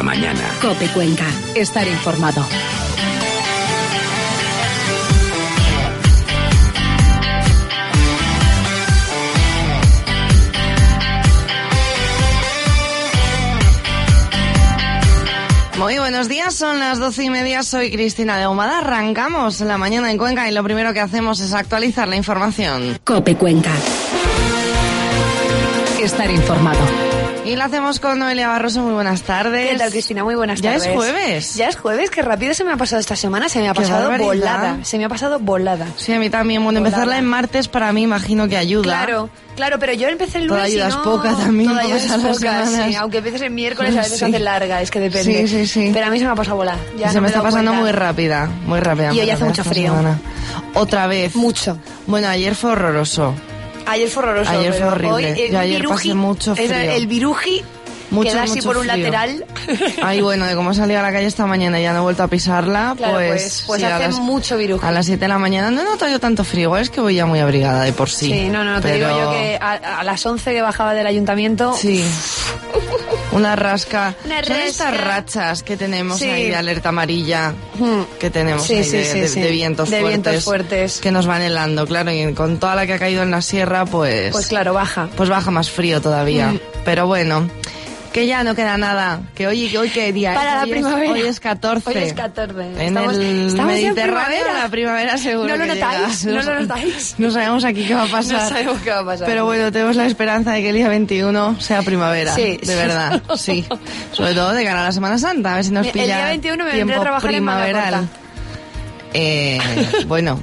mañana. COPE Cuenca. Estar informado. Muy buenos días, son las 12:30, soy Cristina de Ahumada. Arrancamos la mañana en Cuenca y lo primero que hacemos es actualizar la información. COPE Cuenca. Estar informado. Y lo hacemos con Noelia Barroso. Muy buenas tardes. ¿Qué tal, Cristina? Muy buenas tardes. Ya es jueves. Ya es jueves, qué rápido se me ha pasado esta semana. Se me ha pasado volada. Se me ha pasado volada. Sí, a mí también. Bueno, volada. Empezarla en martes para mí imagino que ayuda. Claro, pero yo empecé el lunes. Toda ayuda y es poca también. Toda ayuda es poca, sí. Aunque empieces el miércoles, a veces se hace larga, es que depende. Sí. Pero a mí se me ha pasado volada. Ya se no me está pasando cuenta. muy rápida. Y hoy hace mucho frío. Otra vez. Mucho. Bueno, ayer fue horroroso. Ayer fue horroroso. Ayer fue horrible. Hoy, yo ayer pasé mucho frío. El viruji. Queda así por un frío. lateral. Ay, bueno, de cómo salí a la calle esta mañana y ya no he vuelto a pisarla, claro, pues sí, hace mucho viruji. A las 7 de la mañana no he notado yo tanto frío, igual es que voy ya muy abrigada de por sí. Sí, no, te digo yo que a las 11 que bajaba del ayuntamiento... Sí. Una rasca. Son estas rachas que tenemos ahí de alerta amarilla, que tenemos ahí de vientos fuertes. Que nos van helando, claro, y con toda la que ha caído en la sierra, pues... Pues claro, baja. Pues baja más frío todavía. Pero bueno... Que ya no queda nada, que hoy qué día es. Para la primavera. Hoy es 14. Hoy es 14. Estamos Mediterráneo, la primavera seguro. No lo que notáis, llega. no lo notáis. No sabemos aquí qué va a pasar. No sabemos qué va a pasar. Pero bueno, tenemos la esperanza de que el día 21 sea primavera. Sí. De verdad, sí. Sobre todo de cara a la Semana Santa, a ver si nos pilla el día 21 me vendré a trabajar primaveral. Bueno.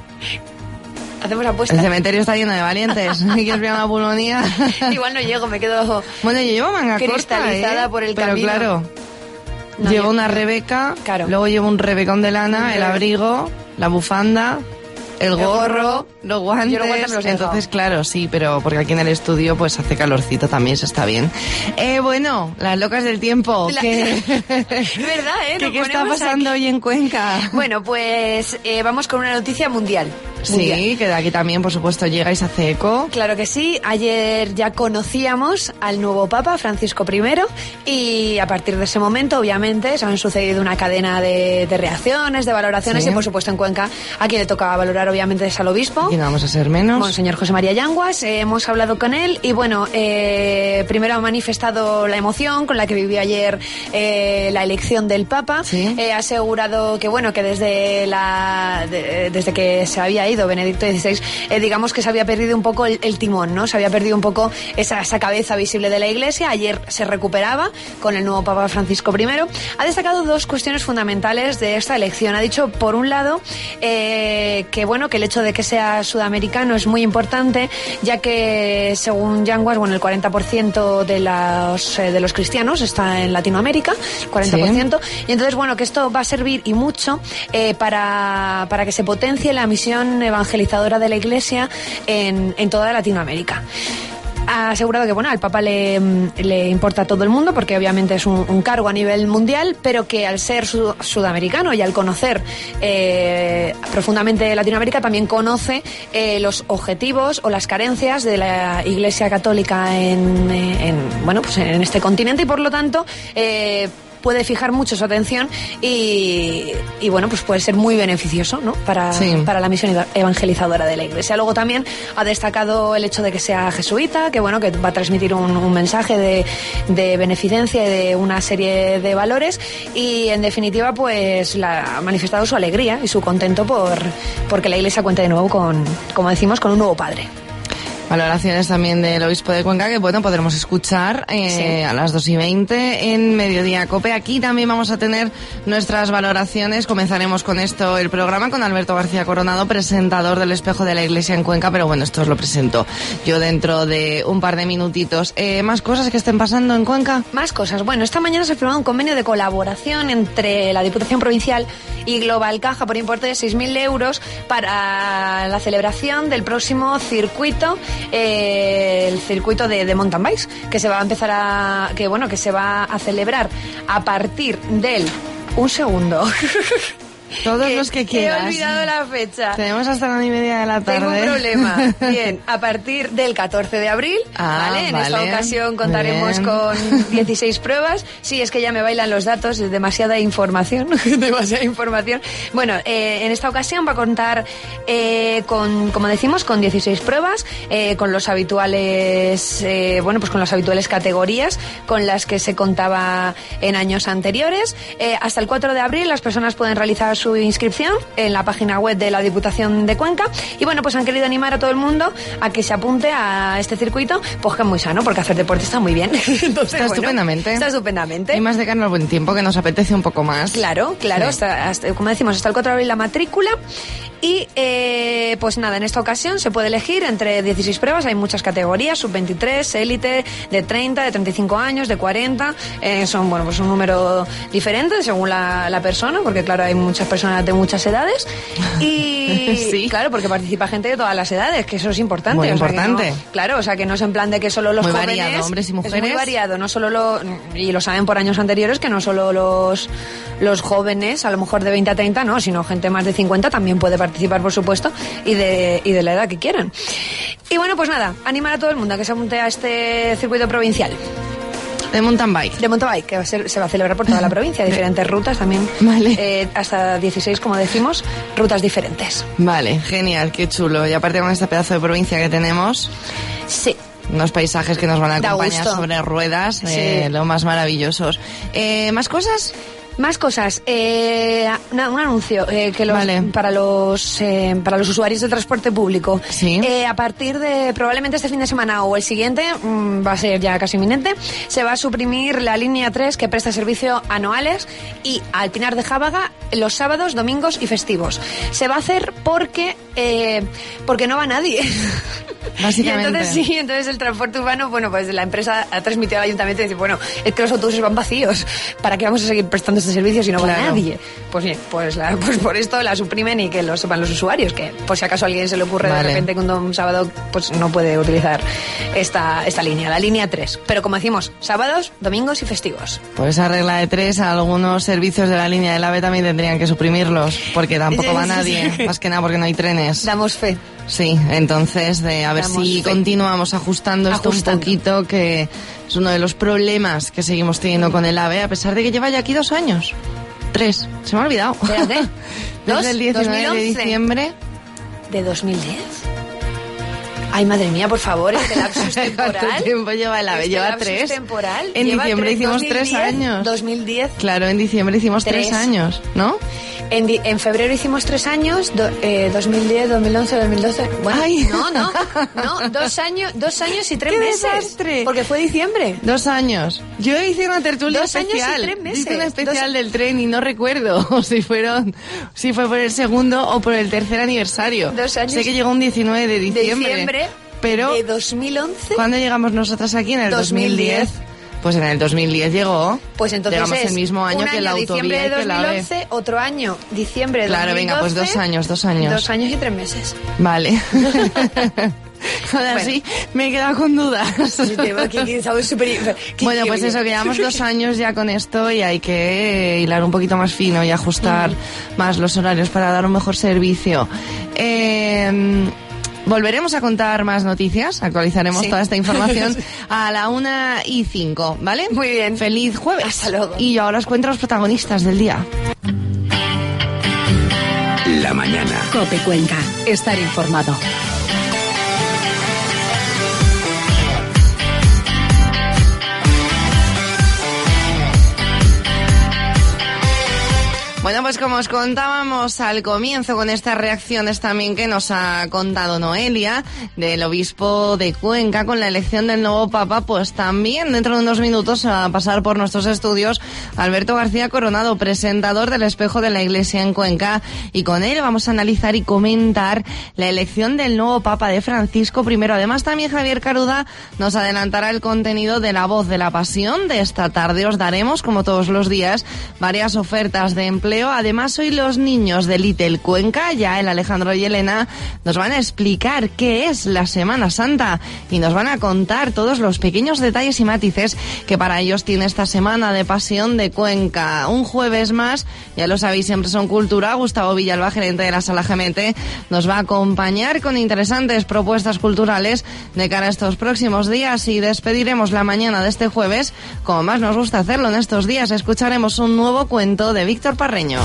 Hacemos apuestas. El cementerio está lleno de valientes. ¿Quieres ver una pulmonía? Igual no llego, me quedo... Bueno, yo llevo manga cristalizada por el camino. Pero claro, llevo una Rebeca, luego llevo un rebecón de lana, el abrigo, la bufanda, el gorro, los guantes. Yo los guantes me los he dejado. Entonces, claro, sí, pero porque aquí en el estudio pues hace calorcito también, se está bien. Bueno, las locas del tiempo. ¿Verdad, ¿Qué está pasando hoy en Cuenca? Bueno, pues vamos con una noticia mundial. Sí, que de aquí también, por supuesto, llega y se hace eco. Claro que sí. Ayer ya conocíamos al nuevo Papa, Francisco I, y a partir de ese momento, obviamente, se han sucedido una cadena de reacciones, de valoraciones, y por supuesto en Cuenca, a quien le tocaba valorar, obviamente, es al obispo. Y no vamos a ser menos. Monseñor José María Yanguas. Hemos hablado con él y, bueno, primero ha manifestado la emoción con la que vivió ayer la elección del Papa. ¿Sí? Ha asegurado que, bueno, que desde que se había ido Benedicto XVI, digamos que se había perdido un poco el timón, ¿no? Se había perdido un poco esa cabeza visible de la Iglesia. Ayer se recuperaba con el nuevo Papa Francisco I. Ha destacado dos cuestiones fundamentales de esta elección. Ha dicho, por un lado, que bueno, que el hecho de que sea sudamericano es muy importante, ya que según Yanguas, bueno, el 40% de los cristianos está en Latinoamérica, 40%, sí. Y entonces, bueno, que esto va a servir y mucho para que se potencie la misión evangelizadora de la Iglesia en toda Latinoamérica. Ha asegurado que, bueno, al Papa le importa a todo el mundo, porque obviamente es un cargo a nivel mundial, pero que al ser sudamericano y al conocer profundamente Latinoamérica, también conoce los objetivos o las carencias de la Iglesia Católica en este continente, y por lo tanto puede fijar mucho su atención y bueno, pues puede ser muy beneficioso, ¿no? Para la misión evangelizadora de la Iglesia. Luego también ha destacado el hecho de que sea jesuita, que bueno, que va a transmitir un mensaje de beneficencia y de una serie de valores, y en definitiva pues ha manifestado su alegría y su contento porque la Iglesia cuente de nuevo como decimos, con un nuevo padre. Valoraciones también del obispo de Cuenca, que bueno, podremos escuchar a las 2:20 en Mediodía Cope. Aquí también vamos a tener nuestras valoraciones. Comenzaremos con esto el programa con Alberto García Coronado, presentador del Espejo de la Iglesia en Cuenca, pero bueno, esto os lo presento yo dentro de un par de minutitos. ¿Más cosas que estén pasando en Cuenca? Más cosas. Bueno, esta mañana se ha firmado un convenio de colaboración entre la Diputación Provincial y Global Caja por importe de 6.000 euros para la celebración del próximo circuito, el circuito de mountain bikes, que se va a empezar que se va a celebrar a partir del... Un segundo. Todos los que quieras. He olvidado la fecha. Tenemos hasta la 1:30 de la tarde. Tengo un problema. Bien, a partir del 14 de abril, ¿vale? En esta ocasión contaremos con 16 pruebas. Sí, es que ya me bailan los datos, es demasiada información. Demasiada información. Bueno, en esta ocasión va a contar con, como decimos, con 16 pruebas, con los habituales, pues con las habituales categorías con las que se contaba en años anteriores. Hasta el 4 de abril las personas pueden realizar su inscripción en la página web de la Diputación de Cuenca y bueno, pues han querido animar a todo el mundo a que se apunte a este circuito, pues que es muy sano, porque hacer deporte está muy bien. Entonces, está estupendamente. Está estupendamente. Y más de cara al buen tiempo, que nos apetece un poco más. Claro, sí. Hasta, como decimos, hasta el 4 de abril la matrícula. Y pues nada, en esta ocasión se puede elegir entre 16 pruebas, hay muchas categorías, sub-23, élite, de 30, de 35 años, de 40, son pues un número diferente según la persona, porque claro, hay muchas personas de muchas edades y sí. Claro, porque participa gente de todas las edades, que eso es importante. Muy importante. Claro, o sea, que no es en plan de que solo los muy jóvenes... variado, hombres y mujeres. Es muy variado, no solo y lo saben por años anteriores, que no solo los jóvenes, a lo mejor de 20 a 30, no, sino gente más de 50 también puede participar, por supuesto, y de la edad que quieran. Y bueno, pues nada, animar a todo el mundo a que se apunte a este circuito provincial. De mountain bike. De mountain bike, que se va a celebrar por toda la provincia, diferentes rutas también. Vale. Hasta 16, como decimos, rutas diferentes. Vale, genial, qué chulo. Y aparte con este pedazo de provincia que tenemos... Sí. Unos paisajes que nos van a acompañar sobre ruedas, sí. Lo más maravillosos. ¿Más cosas? Más cosas. Un anuncio para los usuarios de transporte público. ¿Sí? A partir de probablemente este fin de semana o el siguiente, va a ser ya casi inminente, se va a suprimir la línea 3 que presta servicio a Noales y al Pinar de Jábaga los sábados, domingos y festivos. Se va a hacer porque no va nadie. Básicamente. Y entonces el transporte urbano, pues la empresa ha transmitido al ayuntamiento y dice, es que los autobuses van vacíos, ¿para qué vamos a seguir prestando este servicio si no va nadie? Pues bien, pues por esto la suprimen y que lo sepan los usuarios, que por si acaso a alguien se le ocurre de repente que un sábado pues no puede utilizar esta línea, la línea 3. Pero como decimos, sábados, domingos y festivos. Por esa regla de 3, algunos servicios de la línea del AVE también tendrían que suprimirlos, porque tampoco va nadie, más que nada porque no hay trenes. Damos fe. Sí, entonces a ver si continuamos ajustando esto un poquito, que es uno de los problemas que seguimos teniendo con el AVE, a pesar de que lleva ya aquí 2 años. 3, se me ha olvidado. Espérate. Desde el 19 de diciembre. ¿De 2010? Ay, madre mía, por favor, este lapsus temporal. ¿Cuánto tiempo lleva el AVE? Lleva 3. Temporal. En diciembre hicimos 3 años. 2010. Claro, en diciembre hicimos 3 años, ¿no? En febrero hicimos 3 años, 2010, 2011, 2012. Bueno, ay. No, 2 años y 3 ¡Qué meses. Desastre! Porque fue diciembre. 2 años. Yo hice una tertulia 2 años especial. Y 3 meses. Hice una especial del tren y no recuerdo si fue por el segundo o por el tercer aniversario. 2 años. Sé que llegó un 19 de diciembre. Pero ¿de 2011? ¿Cuándo llegamos nosotras aquí? En el 2010. Pues en el 2010 llegó. Pues entonces llegamos el mismo año que la autovía y que la AVE. Diciembre de 2011, otro año, diciembre de 2012. Claro, venga, pues 2 años. 2 años y 3 meses. Vale. Ahora sí, me he quedado con dudas. Bueno, pues eso, que llevamos 2 años ya con esto y hay que hilar un poquito más fino y ajustar más los horarios para dar un mejor servicio. Volveremos a contar más noticias, actualizaremos toda esta información a la 1:05, ¿vale? Muy bien. Feliz jueves. Hasta luego. Y yo ahora os cuento los protagonistas del día. La mañana. COPE Cuenca. Estar informado. Bueno, pues como os contábamos al comienzo con estas reacciones también que nos ha contado Noelia del obispo de Cuenca con la elección del nuevo papa, pues también dentro de unos minutos se va a pasar por nuestros estudios Alberto García Coronado, presentador del Espejo de la Iglesia en Cuenca, y con él vamos a analizar y comentar la elección del nuevo papa de Francisco I. Además también Javier Caruda nos adelantará el contenido de La Voz de la Pasión de esta tarde. Os daremos, como todos los días, varias ofertas de empleo Además, hoy los niños de Little Cuenca, ya el Alejandro y Elena, nos van a explicar qué es la Semana Santa y nos van a contar todos los pequeños detalles y matices que para ellos tiene esta Semana de Pasión de Cuenca. Un jueves más, ya lo sabéis, siempre son cultura. Gustavo Villalba, gerente de la Sala GMT, nos va a acompañar con interesantes propuestas culturales de cara a estos próximos días y despediremos la mañana de este jueves, como más nos gusta hacerlo en estos días. Escucharemos un nuevo cuento de Víctor Parreño.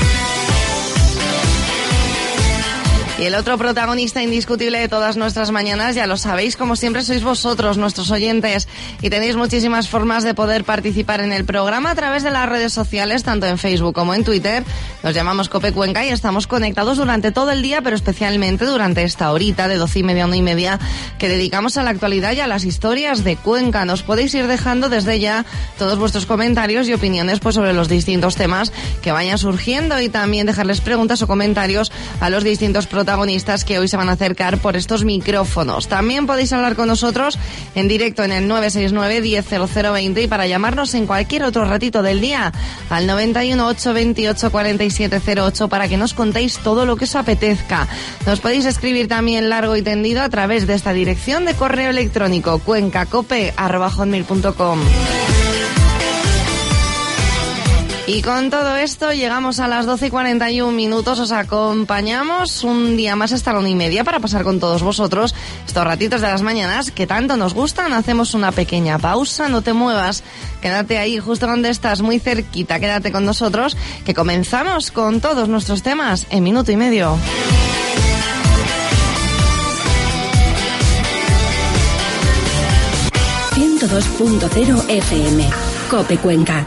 Y el otro protagonista indiscutible de todas nuestras mañanas, ya lo sabéis, como siempre sois vosotros, nuestros oyentes, y tenéis muchísimas formas de poder participar en el programa a través de las redes sociales, tanto en Facebook como en Twitter. Nos llamamos Cope Cuenca y estamos conectados durante todo el día, pero especialmente durante esta horita de 12:30 a 1:30 que dedicamos a la actualidad y a las historias de Cuenca. Nos podéis ir dejando desde ya todos vuestros comentarios y opiniones pues sobre los distintos temas que vayan surgiendo y también dejarles preguntas o comentarios a los distintos protagonistas que hoy se van a acercar por estos micrófonos. También podéis hablar con nosotros en directo en el 969 100020 y para llamarnos en cualquier otro ratito del día al 91 828 4708 para que nos contéis todo lo que os apetezca. Nos podéis escribir también largo y tendido a través de esta dirección de correo electrónico cuencacope@hotmail.com. Y con todo esto llegamos a las 12:41. Os acompañamos un día más hasta la 1:30 para pasar con todos vosotros estos ratitos de las mañanas que tanto nos gustan. Hacemos una pequeña pausa, no te muevas, quédate ahí justo donde estás, muy cerquita, quédate con nosotros, que comenzamos con todos nuestros temas en minuto y medio. ...102.0 FM, Cope Cuenca.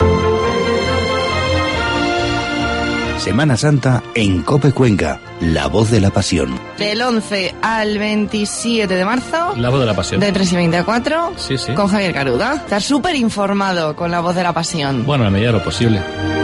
Semana Santa en Cope Cuenca, la voz de la pasión. Del 11 al 27 de marzo. La voz de la pasión. De 3:20 a 4. Sí. Con Javier Caruda. Estás súper informado con la voz de la pasión. Bueno, a la medida de lo posible.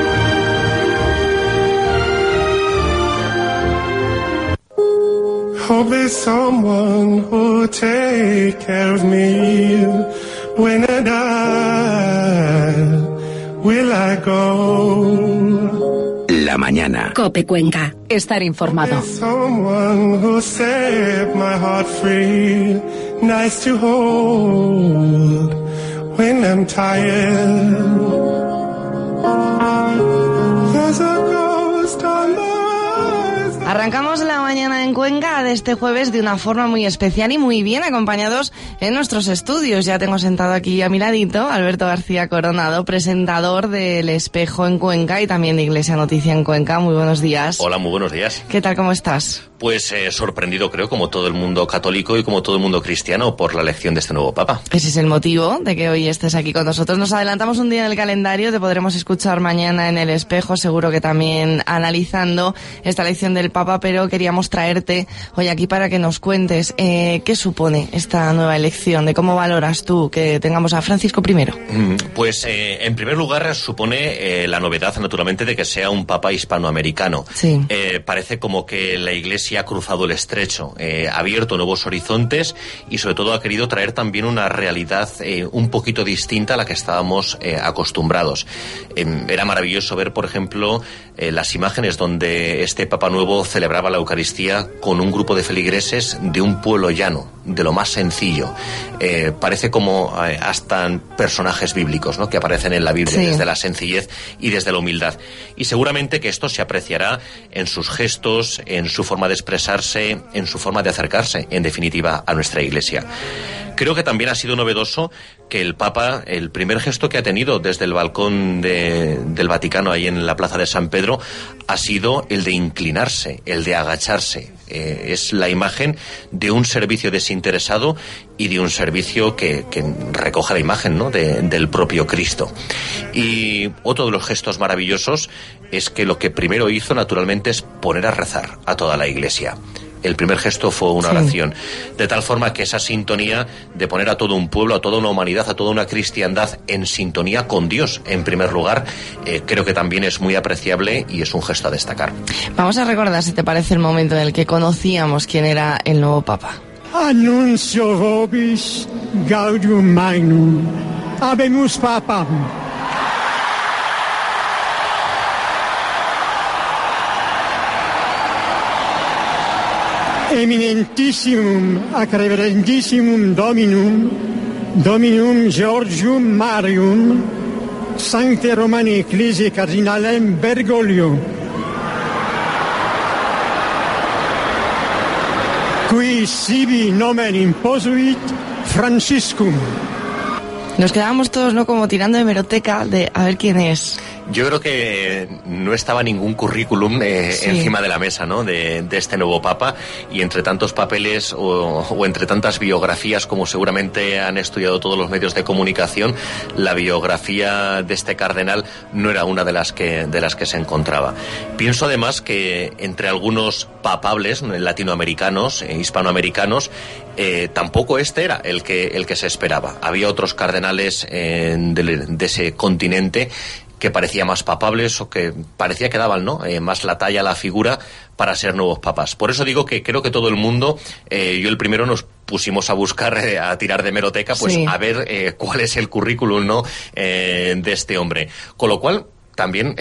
Hope there's someone who'll take care of me when I die. Will I go? La mañana. Cope Cuenca. Estar informado. Someone who set my heart free, nice to hold when I'm tired. There's a ghost on the horizon. Arrancamos la mañana en Cuenca de este jueves de una forma muy especial y muy bien acompañados en nuestros estudios. Ya tengo sentado aquí a mi ladito Alberto García Coronado, presentador del Espejo en Cuenca y también de Iglesia Noticia en Cuenca. Muy buenos días. Hola, muy buenos días. ¿Qué tal, cómo estás? Pues sorprendido, creo, como todo el mundo católico y como todo el mundo cristiano, por la elección de este nuevo Papa. Ese es el motivo de que hoy estés aquí con nosotros. Nos adelantamos un día en el calendario, te podremos escuchar mañana en el Espejo, seguro que también analizando esta elección del Papa, pero queríamos traerte hoy aquí para que nos cuentes qué supone esta nueva elección, de cómo valoras tú que tengamos a Francisco I. Pues en primer lugar supone la novedad, naturalmente, de que sea un Papa hispanoamericano. Sí. Parece como que la Iglesia ha cruzado el estrecho, ha abierto nuevos horizontes y sobre todo ha querido traer también una realidad un poquito distinta a la que estábamos acostumbrados. Era maravilloso ver, por ejemplo, las imágenes donde este Papa nuevo celebraba la Eucaristía con un grupo de feligreses de un pueblo llano, de lo más sencillo. Parece como hasta personajes bíblicos, ¿no?, que aparecen en la Biblia, sí, desde la sencillez y desde la humildad. Y seguramente que esto se apreciará en sus gestos, en su forma de expresarse, en su forma de acercarse, en definitiva, a nuestra Iglesia. Creo que también ha sido novedoso que el Papa, el primer gesto que ha tenido desde el balcón del Vaticano, ahí en la Plaza de San Pedro, ha sido el de inclinarse, el de agacharse. Es la imagen de un servicio desinteresado y de un servicio que recoge la imagen, ¿no?, del propio Cristo. Y otro de los gestos maravillosos es que lo que primero hizo, naturalmente, es poner a rezar a toda la Iglesia. El primer gesto fue una oración, de tal forma que esa sintonía de poner a todo un pueblo, a toda una humanidad, a toda una cristiandad en sintonía con Dios, en primer lugar, creo que también es muy apreciable y es un gesto a destacar. Vamos a recordar, si te parece, el momento en el que conocíamos quién era el nuevo Papa. Annuncio vobis gaudium magnum, habemus papam. eminentissimum ac reverendissimum Dominum Georgium Marium, Sancte Romani Ecclesiae Cardinalem Bergoglio, qui sibi nomen imposuit Franciscum. Nos quedábamos todos, ¿no?, como tirando de hemeroteca de a ver quién es. Yo creo que no estaba ningún currículum encima de la mesa, ¿no?, de este nuevo papa, y entre tantos papeles o entre tantas biografías, como seguramente han estudiado todos los medios de comunicación, la biografía de este cardenal no era una de las que se encontraba. Pienso además que entre algunos papables latinoamericanos, hispanoamericanos, tampoco este era el que se esperaba. Había otros cardenales de ese continente que parecía más papables o que parecía que daban, ¿no?, más la talla a la figura para ser nuevos papas. Por eso digo que creo que todo el mundo, yo el primero, nos pusimos a buscar, a tirar de hemeroteca, pues sí, a ver cuál es el currículum, ¿no?, de este hombre. Con lo cual también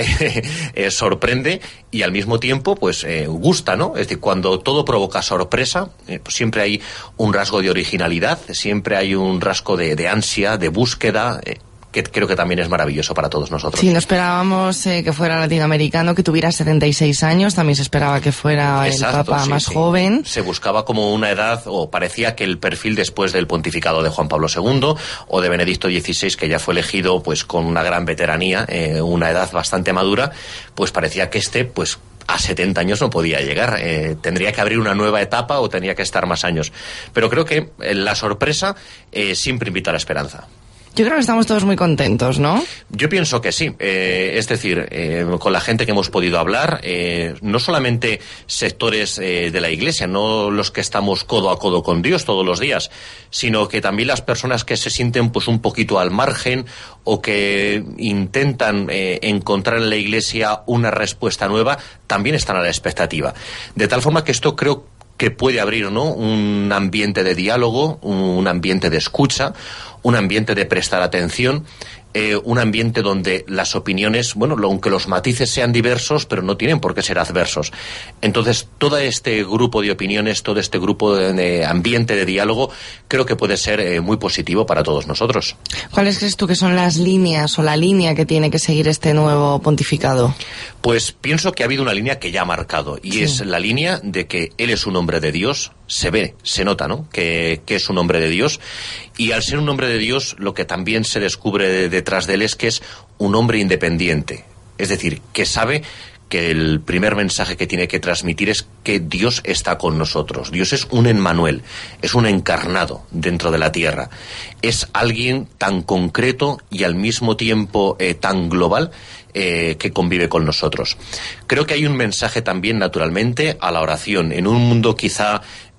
sorprende y al mismo tiempo pues gusta, ¿no? Es decir, cuando todo provoca sorpresa, pues siempre hay un rasgo de originalidad, siempre hay un rasgo de ansia, de búsqueda, que creo que también es maravilloso para todos nosotros. Sí, no esperábamos que fuera latinoamericano, que tuviera 76 años, también se esperaba que fuera el papa más joven. Se buscaba como una edad, o parecía que el perfil después del pontificado de Juan Pablo II o de Benedicto XVI, que ya fue elegido pues con una gran veteranía, una edad bastante madura, pues parecía que pues a 70 años no podía llegar, tendría que abrir una nueva etapa o tenía que estar más años. Pero creo que la sorpresa siempre invita a la esperanza. Yo creo que estamos todos muy contentos, ¿no? Yo pienso que sí. Es decir, con la gente que hemos podido hablar, no solamente sectores de la Iglesia, no los que estamos codo a codo con Dios todos los días, sino que también las personas que se sienten pues un poquito al margen o que intentan encontrar en la Iglesia una respuesta nueva, también están a la expectativa. De tal forma que esto creo que puede abrir, ¿no?, un ambiente de diálogo, un ambiente de escucha, un ambiente de prestar atención, un ambiente donde las opiniones, bueno, aunque los matices sean diversos, pero no tienen por qué ser adversos. Entonces, todo este grupo de opiniones, todo este grupo de ambiente de diálogo, creo que puede ser muy positivo para todos nosotros. ¿Cuáles crees tú que son las líneas o la línea que tiene que seguir este nuevo pontificado? Pues pienso que ha habido una línea que ya ha marcado, y sí, es la línea de que él es un hombre de Dios. Se ve, se nota, ¿no?, que es un hombre de Dios, y al ser un hombre de Dios, lo que también se descubre detrás de él es que es un hombre independiente, es decir, que sabe que el primer mensaje que tiene que transmitir es que Dios está con nosotros. Dios es un Emmanuel, es un encarnado dentro de la tierra, es alguien tan concreto y al mismo tiempo tan global, que convive con nosotros. Creo que hay un mensaje también, naturalmente, a la oración, en un mundo quizá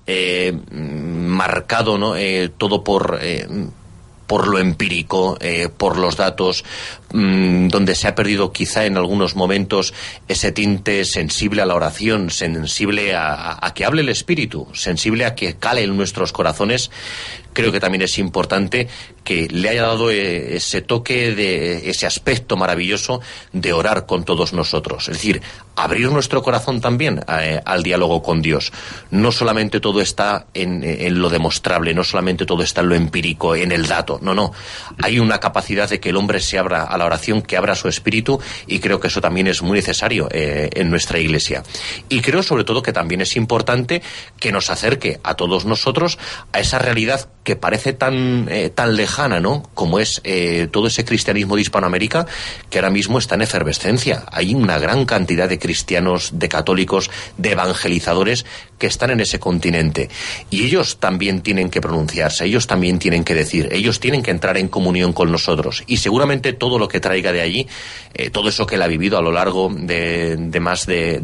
marcado, ¿no?, todo por lo empírico, por los datos, donde se ha perdido quizá en algunos momentos ese tinte sensible a la oración, sensible a que hable el Espíritu, sensible a que cale en nuestros corazones. Creo que también es importante que le haya dado ese toque, de ese aspecto maravilloso de orar con todos nosotros. Es decir, abrir nuestro corazón también al diálogo con Dios. No solamente todo está en lo demostrable, no solamente todo está en lo empírico, en el dato. No. Hay una capacidad de que el hombre se abra a la oración, que abra su espíritu, y creo que eso también es muy necesario en nuestra Iglesia. Y creo sobre todo que también es importante que nos acerque a todos nosotros a esa realidad que parece tan lejana, ¿no?, como es todo ese cristianismo de Hispanoamérica, que ahora mismo está en efervescencia. Hay una gran cantidad de cristianos, de católicos, de evangelizadores que están en ese continente, y ellos también tienen que pronunciarse, ellos también tienen que decir, ellos tienen que entrar en comunión con nosotros, y seguramente todo lo que traiga de allí, todo eso que él ha vivido a lo largo de más de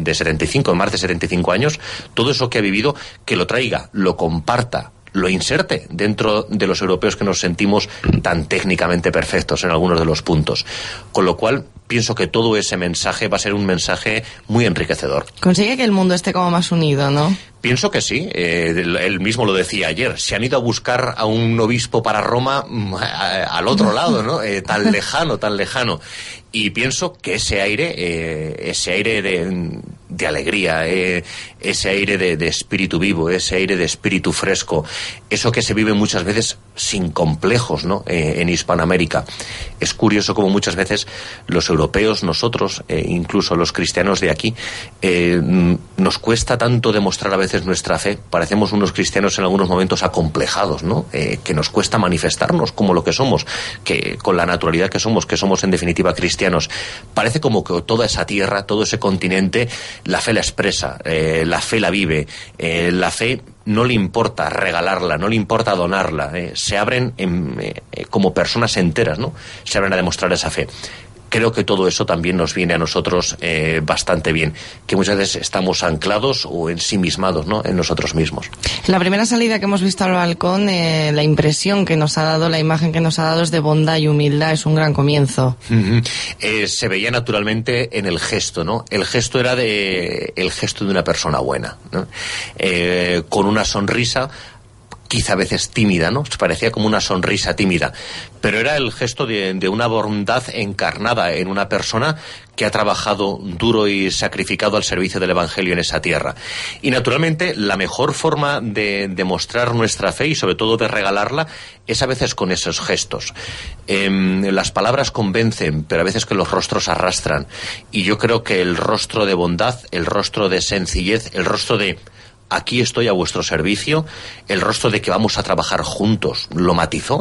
75 años, todo eso que ha vivido, que lo traiga, lo comparta, lo inserte dentro de los europeos que nos sentimos tan técnicamente perfectos en algunos de los puntos. Con lo cual, pienso que todo ese mensaje va a ser un mensaje muy enriquecedor. Consigue que el mundo esté como más unido, ¿no? Pienso que sí. Él mismo lo decía ayer. Se han ido a buscar a un obispo para Roma al otro lado, ¿no? Tan lejano. Y pienso que ese aire alegría, ese aire de espíritu vivo, ese aire de espíritu fresco, eso que se vive muchas veces sin complejos, ¿no? En Hispanoamérica. Es curioso como muchas veces los europeos, nosotros, incluso los cristianos de aquí, nos cuesta tanto demostrar a veces nuestra fe. Parecemos unos cristianos en algunos momentos acomplejados, ¿no? Que nos cuesta manifestarnos como lo que somos, que con la naturalidad que somos en definitiva cristianos. Parece como que toda esa tierra, todo ese continente, la fe la expresa, la fe la vive, la fe no le importa regalarla, no le importa donarla, se abren como personas enteras, ¿no? Se abren a demostrar esa fe. Creo que todo eso también nos viene a nosotros bastante bien, que muchas veces estamos anclados o ensimismados, ¿no? En nosotros mismos. La primera salida que hemos visto al balcón, la impresión que nos ha dado, la imagen que nos ha dado es de bondad y humildad, es un gran comienzo. Se veía naturalmente en el gesto, ¿no? El gesto era el gesto de una persona buena, ¿no? Con una sonrisa, quizá a veces tímida, ¿no? Parecía como una sonrisa tímida, pero era el gesto de una bondad encarnada en una persona que ha trabajado duro y sacrificado al servicio del Evangelio en esa tierra. Y naturalmente la mejor forma de demostrar nuestra fe y sobre todo de regalarla es a veces con esos gestos. Las palabras convencen, pero a veces que los rostros arrastran. Y yo creo que el rostro de bondad, el rostro de sencillez, el rostro de aquí estoy a vuestro servicio, el rostro de que vamos a trabajar juntos, lo matizó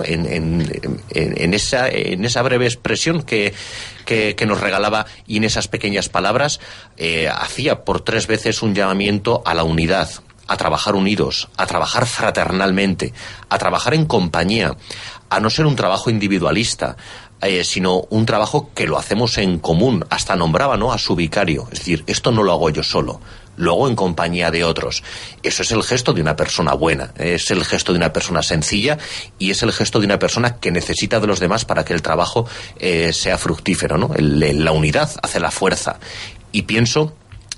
en esa breve expresión que nos regalaba, y en esas pequeñas palabras hacía por 3 veces un llamamiento a la unidad, a trabajar unidos, a trabajar fraternalmente, a trabajar en compañía, a no ser un trabajo individualista, sino un trabajo que lo hacemos en común. Hasta nombraba, ¿no?, a su vicario, es decir, esto no lo hago yo solo, lo hago en compañía de otros. Eso es el gesto de una persona buena, es el gesto de una persona sencilla y es el gesto de una persona que necesita de los demás para que el trabajo sea fructífero, ¿no? La unidad hace la fuerza. Y pienso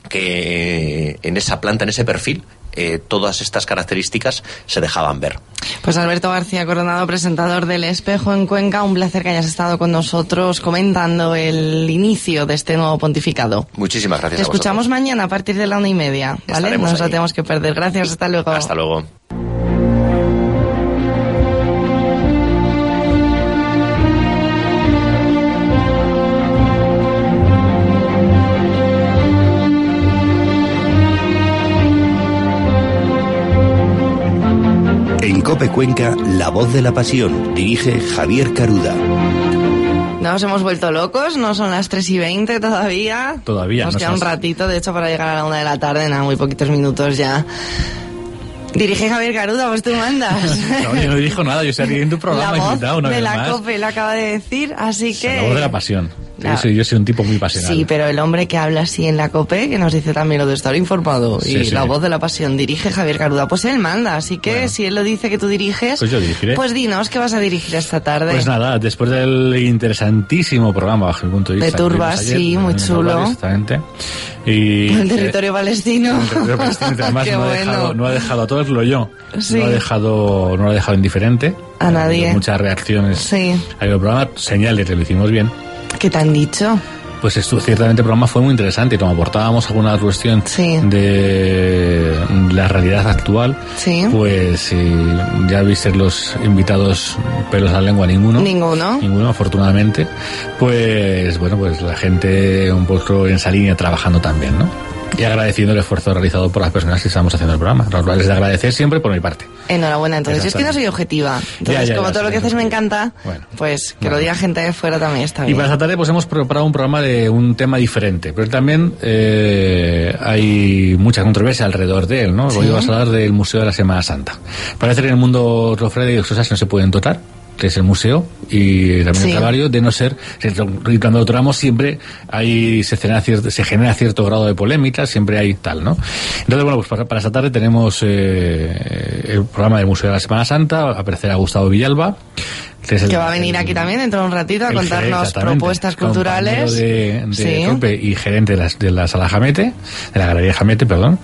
que en esa planta, en ese perfil, todas estas características se dejaban ver. Pues Alberto García Coronado, presentador del Espejo en Cuenca, un placer que hayas estado con nosotros comentando el inicio de este nuevo pontificado. Muchísimas gracias. Te escuchamos mañana a partir de la 1:30, ¿vale? No nos la tenemos que perder. Gracias, hasta luego. Hasta luego. En COPE Cuenca, La Voz de la Pasión, dirige Javier Caruda. Nos hemos vuelto locos, no son las 3:20 todavía. Todavía. Nos queda un ratito, de hecho, para llegar a la 1 de la tarde, nada, muy poquitos minutos ya. Dirige Javier Caruda, pues tú mandas. No, yo no dirijo nada, yo estoy en tu programa invitado una vez más. La voz de la COPE lo acaba de decir, así que... La voz de la pasión. Claro. Yo soy un tipo muy pasional. Sí, pero el hombre que habla así en la COPE, que nos dice también lo de estar informado, sí, y sí. La voz de la pasión, dirige Javier Caruda, pues él manda, así que bueno, si él lo dice que tú diriges, pues yo dirigiré. Pues dinos, ¿qué vas a dirigir esta tarde? Pues nada, después del interesantísimo programa, bajo el punto de vista... De Turbas, ayer, sí, muy chulo. Exactamente. Y el territorio palestino. El territorio palestino, además no ha dejado a todo el yo. Sí. No lo ha dejado indiferente. A nadie. Muchas reacciones. Sí. Hay un programa, señal de que lo hicimos bien. ¿Qué te han dicho? Pues ciertamente el programa fue muy interesante, como aportábamos alguna cuestión de la realidad actual, pues ya viste los invitados pelos a la lengua, ninguno, afortunadamente, pues bueno, pues la gente un poco en esa línea trabajando también, ¿no? Y agradeciendo el esfuerzo realizado por las personas que estamos haciendo el programa, lo cual es de agradecer siempre por mi parte. Enhorabuena, entonces. Es que no soy objetiva. Entonces, como todo lo que haces me encanta, pues que lo diga gente de fuera también está bien. Y para esta tarde pues hemos preparado un programa de un tema diferente, pero también hay mucha controversia alrededor de él, ¿no? Hoy vas a hablar del Museo de la Semana Santa. Parece que en el mundo Rofrede hay cosas que no se pueden tocar, que es el museo y también el Calvario, de no ser, y cuando lo tocamos siempre se genera cierto grado de polémica, siempre hay tal, ¿no? Entonces, bueno, pues para esta tarde tenemos el programa del Museo de la Semana Santa, aparecerá Gustavo Villalba, que va a venir aquí también dentro de un ratito a contarnos propuestas culturales de COPE y gerente de la Sala Jamete, de la Galería Jamete, perdón.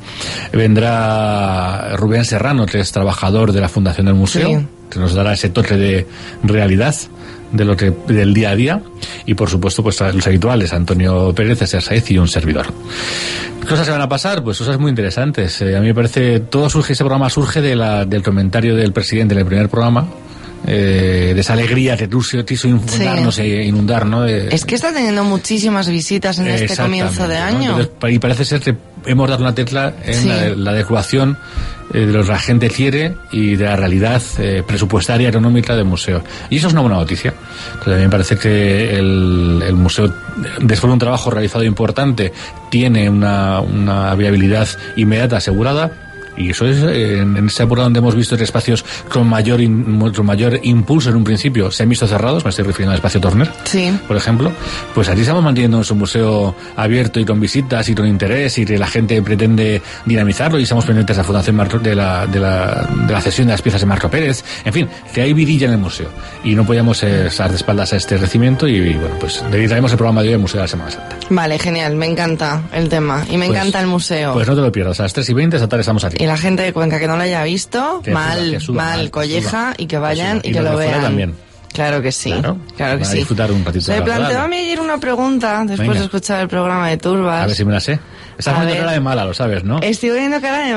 Vendrá Rubén Serrano, que es trabajador de la Fundación del Museo, que nos dará ese toque de realidad del día a día, y por supuesto pues los habituales, Antonio Pérez, César Saez y un servidor. ¿Qué cosas se van a pasar? Pues cosas muy interesantes. A mí me parece, ese programa surge del comentario del presidente en el primer programa, de esa alegría que quiso inundarnos e inundar, ¿no? Es que está teniendo muchísimas visitas en este comienzo de año. Entonces, y parece ser que hemos dado una tecla en la adecuación de lo que la gente quiere y de la realidad presupuestaria económica del museo. Y eso es una buena noticia. Entonces, a mí me parece que el museo, después de un trabajo realizado importante, tiene una viabilidad inmediata asegurada. Y eso es, en esa época donde hemos visto espacios con mayor impulso en un principio, se han visto cerrados, me estoy refiriendo al espacio Turner, por ejemplo, pues aquí estamos manteniendo nuestro museo abierto y con visitas y con interés, y que la gente pretende dinamizarlo, y estamos pendientes de la fundación de la cesión de las piezas de Marco Pérez. En fin, que hay vidilla en el museo, y no podíamos estar de espaldas a este recibimiento, y bueno, pues dedicaremos el programa de hoy al Museo de la Semana Santa. Vale, genial, me encanta el tema, y me encanta el museo. Pues no te lo pierdas, a las 3:20 esta tarde estamos aquí. Y la gente de Cuenca que no lo haya visto, mal, colleja, y que vayan y que lo vean. También. Claro que sí, claro que sí. Disfrutar un ratito. Se planteó a mí ayer una pregunta después de escuchar el programa de Turbas. A ver si me la sé. Estás poniendo cara de mala, lo sabes, ¿no? Estoy viendo cara de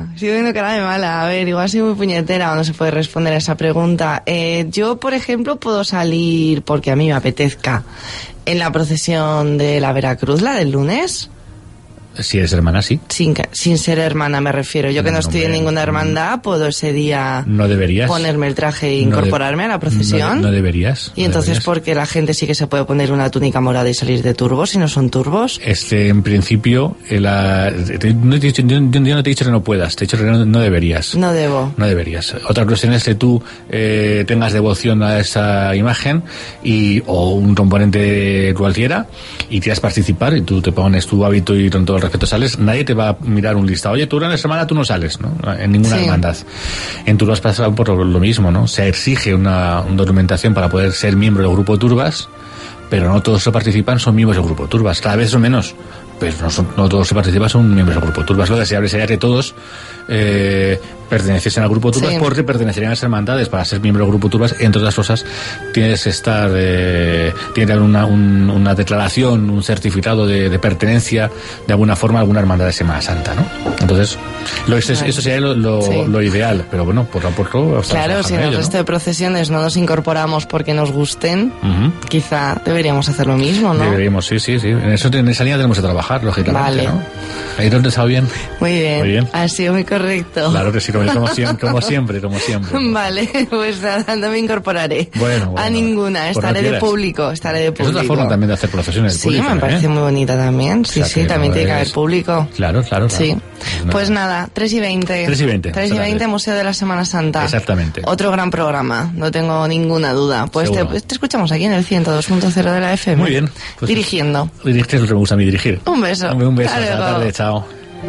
mala. A ver, igual soy muy puñetera o no se puede responder a esa pregunta. Yo, por ejemplo, puedo salir porque a mí me apetezca en la procesión de la Veracruz, la del lunes. Si eres hermana, sí. Sin ser hermana me refiero. Yo que no estoy en ninguna hermandad, ¿puedo ese día no deberías ponerme el traje e incorporarme a la procesión? No deberías. ¿Y entonces por qué la gente sí que se puede poner una túnica morada y salir de turbos si no son turbos? En principio, yo no te he dicho que no puedas, te he dicho que no deberías. No debo. No deberías. Otra cuestión es que tú tengas devoción a esa imagen o un componente cualquiera y quieras participar y tú te pones tu hábito y con todo el respeto sales, nadie te va a mirar un listado. Oye, tú en la semana tú no sales, ¿no? En ninguna hermandad. En Turbas pasa por lo mismo, ¿no? Se exige una documentación para poder ser miembro del grupo Turbas, pero no todos los que participan son miembros del grupo Turbas. Cada vez son menos, pero no todos los que participan son miembros del grupo Turbas. Lo deseable sería que todos perteneciesen al grupo Turbas, porque pertenecerían a las hermandades. Para ser miembro del grupo Turbas, entre otras cosas, tienes que estar tiene una declaración, un certificado de pertenencia de alguna forma a alguna hermandad de Semana Santa, ¿no? Entonces, eso sería lo ideal, pero bueno, por lo claro, si en el resto de procesiones no nos incorporamos porque nos gusten, quizá deberíamos hacer lo mismo, ¿no? Deberíamos, sí. En esa línea tenemos que trabajar, lógicamente, ¿no? ¿Ahí dónde está bien? Muy bien. Ha sido muy correcto. Claro que sí, como siempre. Vale, pues no me incorporaré. Bueno, a ninguna, estaré de público. Es otra forma también de hacer procesiones públicas. Sí, me parece muy bonita también. Sí, también tiene que haber público. Claro. Sí. Pues nada, 3:20. 3:20, Museo de la Semana Santa. Exactamente. Otro gran programa, no tengo ninguna duda. Pues te escuchamos aquí en el 102.0 de la FM. Muy bien. Pues dirigiendo. Dirigir es lo que me gusta a mí, dirigir. Un beso. Un beso, hasta la tarde, chao.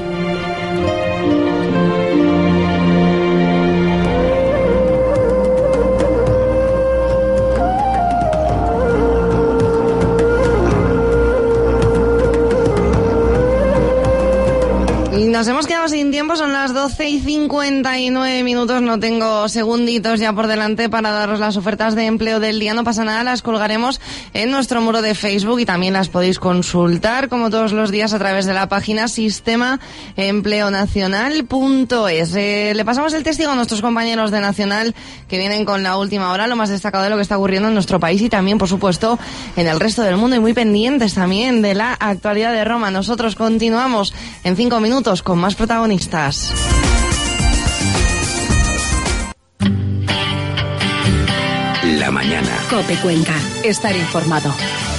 Nos hemos quedado sin tiempo, son las 12:59, no tengo segunditos ya por delante para daros las ofertas de empleo del día, no pasa nada, las colgaremos en nuestro muro de Facebook y también las podéis consultar como todos los días a través de la página sistemaempleonacional.es. Le pasamos el testigo a nuestros compañeros de Nacional que vienen con la última hora, lo más destacado de lo que está ocurriendo en nuestro país y también, por supuesto, en el resto del mundo y muy pendientes también de la actualidad de Roma. Nosotros continuamos en 5 minutos con más protagonistas. La mañana. COPE Cuenca. Estar informado.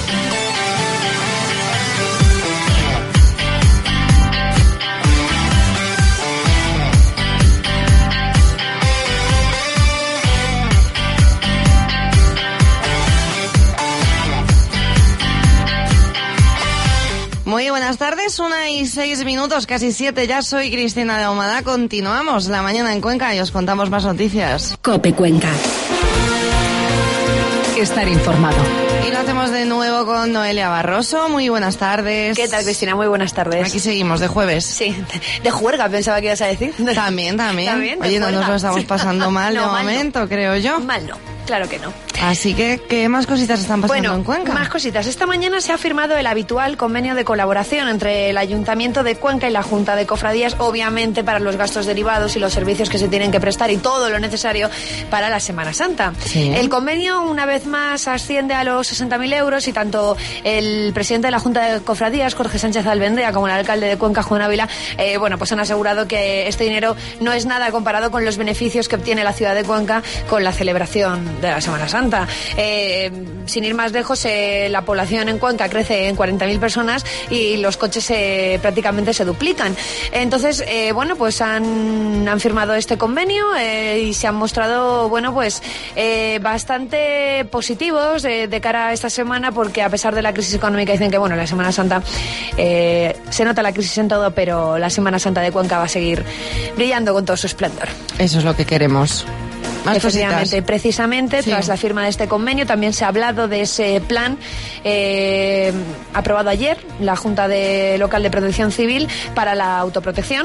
Muy buenas tardes, 1:06, casi 7, ya soy Cristina de Ahumada. Continuamos la mañana en Cuenca y os contamos más noticias. COPE Cuenca. Estar informado. Y lo hacemos de nuevo con Noelia Barroso. Muy buenas tardes. ¿Qué tal, Cristina? Muy buenas tardes. Aquí seguimos, de jueves. Sí, de juerga pensaba que ibas a decir. También. Oye, no nos lo estamos pasando mal de momento, creo yo. Mal no, claro que no. Así que, ¿qué más cositas están pasando en Cuenca? Más cositas. Esta mañana se ha firmado el habitual convenio de colaboración entre el Ayuntamiento de Cuenca y la Junta de Cofradías, obviamente para los gastos derivados y los servicios que se tienen que prestar y todo lo necesario para la Semana Santa. Sí. El convenio, una vez más, asciende a los 60.000 euros y tanto el presidente de la Junta de Cofradías, Jorge Sánchez Albendea, como el alcalde de Cuenca, Juan Ávila, pues han asegurado que este dinero no es nada comparado con los beneficios que obtiene la ciudad de Cuenca con la celebración de la Semana Santa. Sin ir más lejos, la población en Cuenca crece en 40.000 personas y los coches prácticamente se duplican. Entonces, pues han firmado este convenio y se han mostrado, bastante positivos de cara a esta semana, porque a pesar de la crisis económica dicen que, la Semana Santa, se nota la crisis en todo, pero la Semana Santa de Cuenca va a seguir brillando con todo su esplendor. Eso es lo que queremos. Más efectivamente, precisamente, sí. Tras la firma de este convenio también se ha hablado de ese plan aprobado ayer la Junta Local de Protección Civil para la autoprotección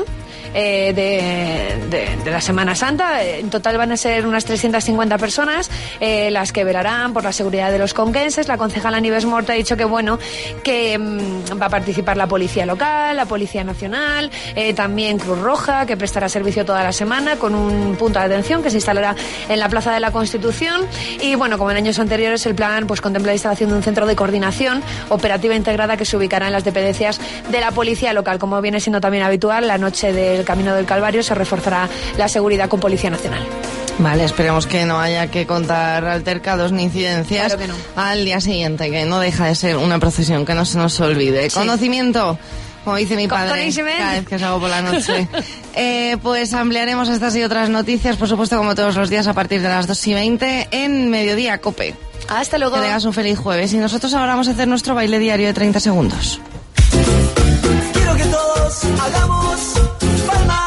de la Semana Santa. En total van a ser unas 350 personas las que velarán por la seguridad de los conquenses. La concejala Nieves Morta ha dicho que va a participar la Policía Local, la Policía Nacional, también Cruz Roja, que prestará servicio toda la semana con un punto de atención que se instalará en la Plaza de la Constitución. Y como en años anteriores, el plan contempla la instalación de un centro de coordinación operativa integrada que se ubicará en las dependencias de la Policía Local. Como viene siendo también habitual, la noche del Camino del Calvario se reforzará la seguridad con Policía Nacional. Vale, esperemos que no haya que contar altercados ni incidencias al día siguiente, que no deja de ser una procesión, que no se nos olvide. Sí. Conocimiento, como dice mi padre cada vez que salgo por la noche. Pues ampliaremos estas y otras noticias, por supuesto, como todos los días, a partir de las 2:20 en Mediodía Cope. Hasta luego. Que tengas un feliz jueves. Y nosotros ahora vamos a hacer nuestro baile diario de 30 segundos. Quiero que todos hagamos palmas.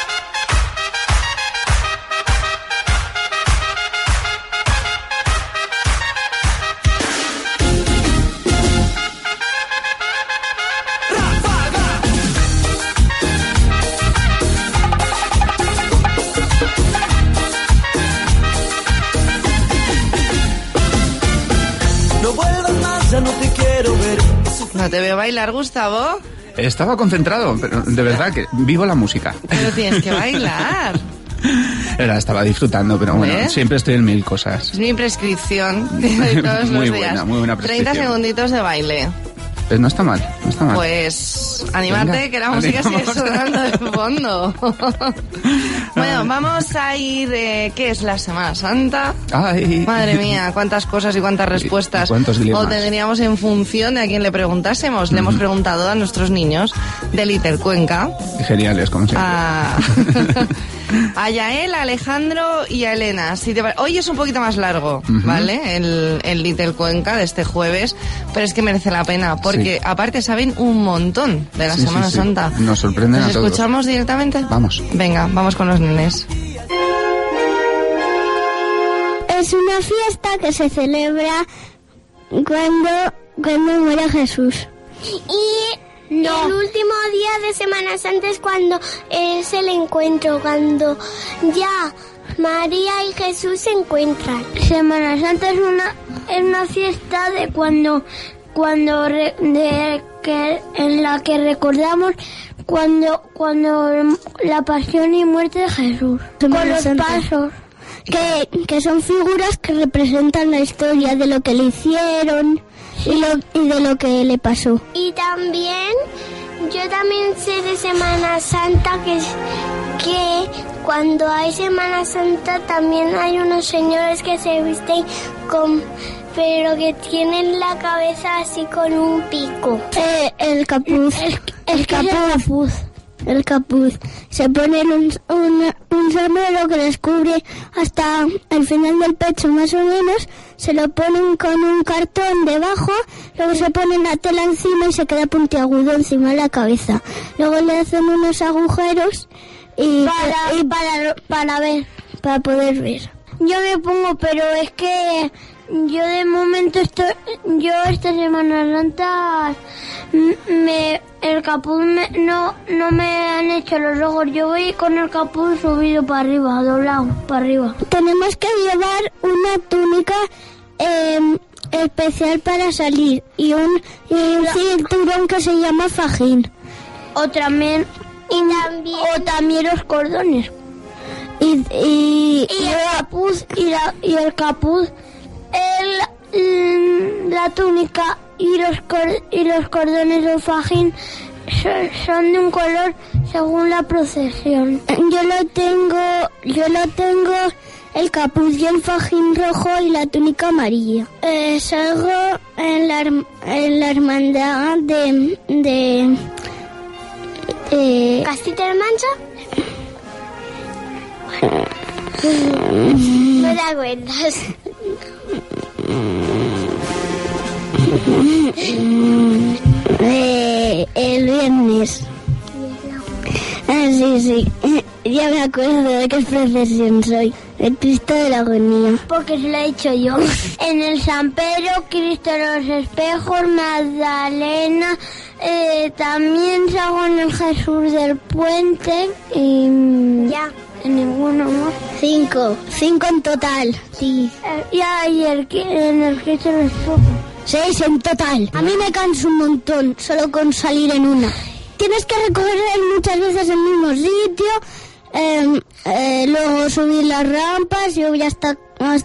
No te quiero ver. ¿No te veo bailar, Gustavo? Estaba concentrado, pero de verdad que vivo la música. Pero tienes que bailar. Estaba disfrutando, pero bueno, siempre estoy en mil cosas. Es mi prescripción de todos muy los días. Muy buena prescripción. 30 segunditos de baile. Pues no está mal, no está mal. Pues animarte, venga, que la música sigue sonando de fondo. Bueno, vamos a ir... ¿qué es la Semana Santa? Ay. Madre mía, cuántas cosas y cuántas respuestas. ¿Cuántos dilemas? O tendríamos en función de a quién le preguntásemos. Le hemos preguntado a nuestros niños de Little Cuenca. Geniales, como siempre. A Yael, a Alejandro y a Elena. Hoy es un poquito más largo, ¿vale? El Little Cuenca de este jueves, pero es que merece la pena, porque aparte saben un montón de la Semana Santa. Nos sorprenden a todos. ¿Nos escuchamos directamente? Vamos. Venga, vamos con los nenes. Es una fiesta que se celebra cuando muere Jesús. Y el último día de Semana Santa es cuando es el encuentro, cuando ya María y Jesús se encuentran. Semana Santa es una fiesta de en la que recordamos cuando la pasión y muerte de Jesús. Con los pasos. Que son figuras que representan la historia de lo que le hicieron y de lo que le pasó. Y también, yo también sé de Semana Santa que cuando hay Semana Santa también hay unos señores que se visten pero que tienen la cabeza así con un pico. El capuz. El capuz. Se ponen un sombrero que les cubre hasta el final del pecho más o menos, se lo ponen con un cartón debajo, luego se ponen la tela encima y se queda puntiagudo encima de la cabeza. Luego le hacen unos agujeros para poder ver. Yo me pongo, pero es que yo de momento esta Semana Santa el capuz no me han hecho los ojos. Yo voy con el capuz subido para arriba, doblado para arriba. Tenemos que llevar una túnica especial para salir y un cinturón que se llama fajín. O también los cordones. Y el capuz, la túnica y los cordones del fajín son de un color según la procesión. Yo lo tengo el capuz y el fajín rojo y la túnica amarilla. Salgo en la hermandad de ¿Castilla-La Mancha? No te acuerdas. El viernes. Sí. Ya me acuerdo de qué procesión soy. El Cristo de la Agonía. Porque se lo he dicho yo. En el San Pedro, Cristo de los Espejos, Magdalena. También salgo en el Jesús del Puente. Y ya. En ninguno más. 5 en total. Sí. Y en el Cristo de los Espejos. 6 en total. A mí me canso un montón solo con salir en una. Tienes que recorrer muchas veces el mismo sitio, luego subir las rampas, yo voy hasta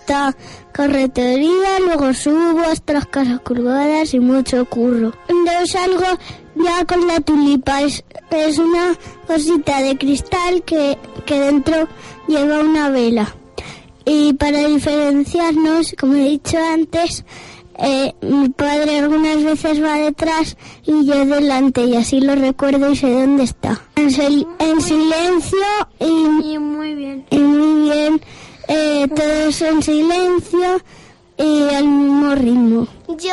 carretería, luego subo hasta las casas colgadas y mucho curro. Yo salgo ya con la tulipa, es una cosita de cristal que dentro lleva una vela. Y para diferenciarnos, como he dicho antes, mi padre algunas veces va detrás y yo delante, y así lo recuerdo y sé dónde está. En silencio y muy bien. Y muy bien, todos en silencio y al mismo ritmo.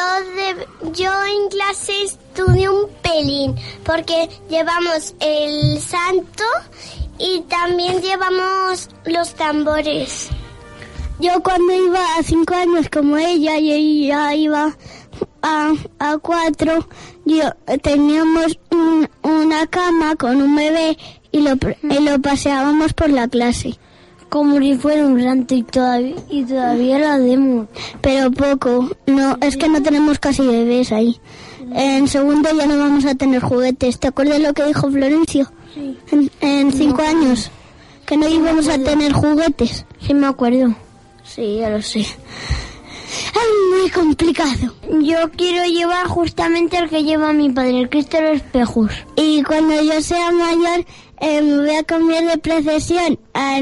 Yo en clase estudio un pelín porque llevamos el santo y también llevamos los tambores. Yo cuando iba a 5 años como ella y ella iba a 4, teníamos una cama con un bebé y lo paseábamos por la clase. Como si fuera un santo y todavía lo hacemos. Pero poco, no, es que no tenemos casi bebés ahí. En segundo ya no vamos a tener juguetes. ¿Te acuerdas lo que dijo Florencio? Sí. En 5 años, que no íbamos a tener juguetes. Sí, me acuerdo. Sí, ya lo sé. Es muy complicado. Yo quiero llevar justamente el que lleva mi padre, el Cristo de los Espejos. Y cuando yo sea mayor, me voy a cambiar de procesión a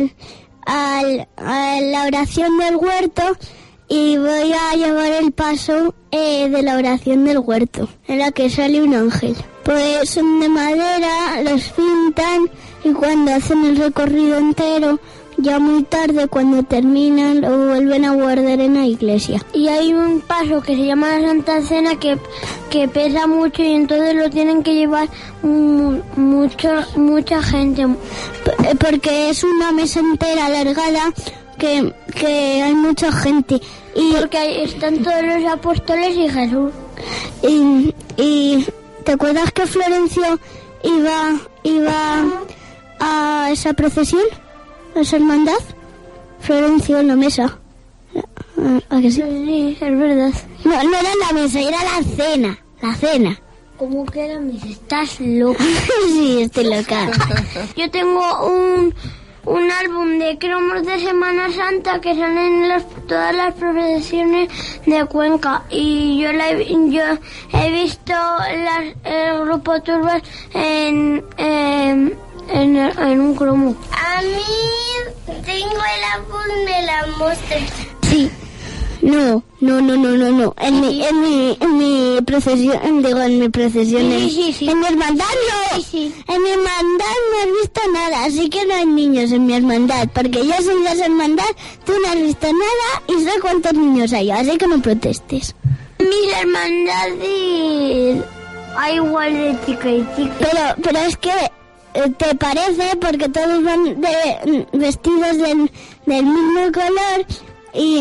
la oración del huerto y voy a llevar el paso de la oración del huerto, en la que sale un ángel. Pues son de madera, los pintan y cuando hacen el recorrido entero, ya muy tarde, cuando terminan, lo vuelven a guardar en la iglesia. Y hay un paso que se llama la Santa Cena que pesa mucho y entonces lo tienen que llevar mucha gente. Porque es una mesa entera alargada que hay mucha gente. Y porque ahí están todos los apóstoles y Jesús. Y ¿te acuerdas que Florencio iba a esa procesión? ¿Esa hermandad? Florencio en la mesa. ¿A que sí? Sí, es verdad. No era la mesa, era la cena. La cena. ¿Cómo que era mesa? ¿Estás loca? Sí, estoy loca. Yo tengo un álbum de cromos de Semana Santa que salen en todas las procesiones de Cuenca. Y yo he visto el grupo Turbas en un cromo. A mí tengo el álbum de la mostra. Sí. No. En mi procesión, digo, en mi procesión. Sí. En mi hermandad no. Sí. En mi hermandad no has visto nada, así que no hay niños en mi hermandad, porque yo soy de esa hermandad, tú no has visto nada y sé cuántos niños hay, así que no protestes. Mis hermandades hay igual de chica y chica. Pero es que te parece porque todos van vestidos del mismo color y